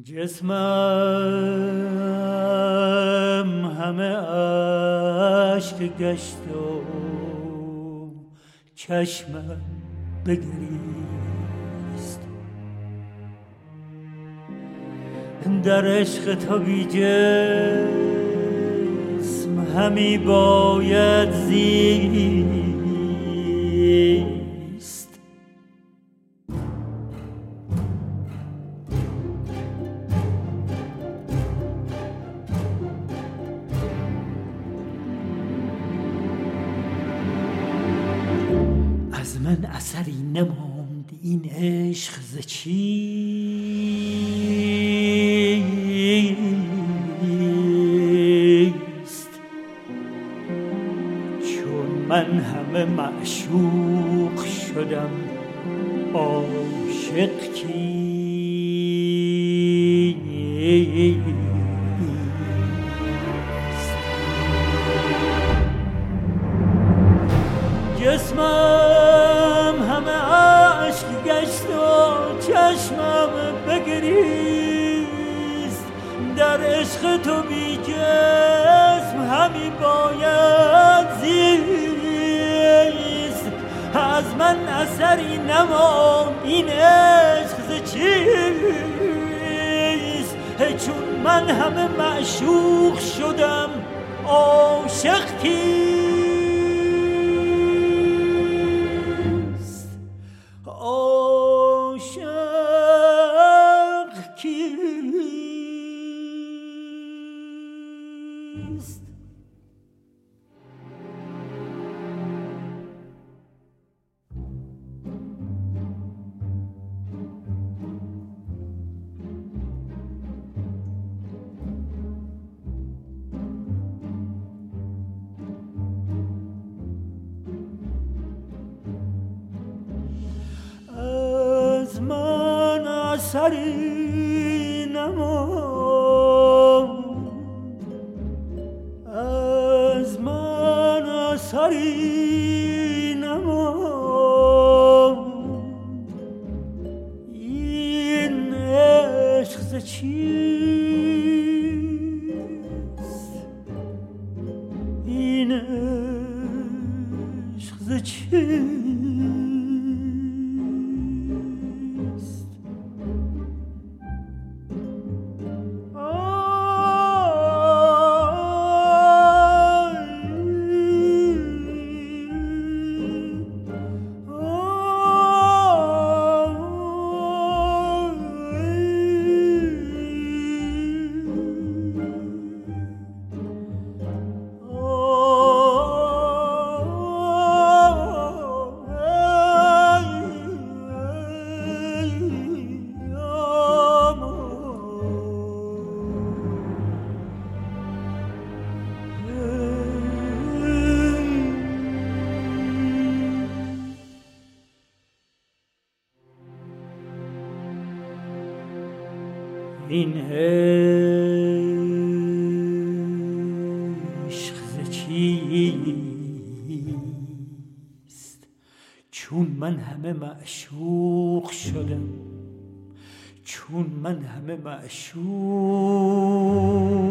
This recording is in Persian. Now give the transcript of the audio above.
جسمم همه اشک گشت و چشمم بگریست. در عشق تو بی جسم همی باید زیست. از من اثری نماند این عشق ز چیست. چون من همه معشوق شدم عاشق کیست. جسمم همه اشک گشت و چشمم بگریست. در عشق تو بی جسم همی باید زیست. از من اثری نماند این عشق ز چیست. چون من همه معشوق شدم عاشق کیست. اثری نماند، از من اثری نماند. این عشق ز چیست؟ این عشق ز چیست؟ این عشق ز چیست؟ چون من همه معشوق شدم، چون من همه معشوق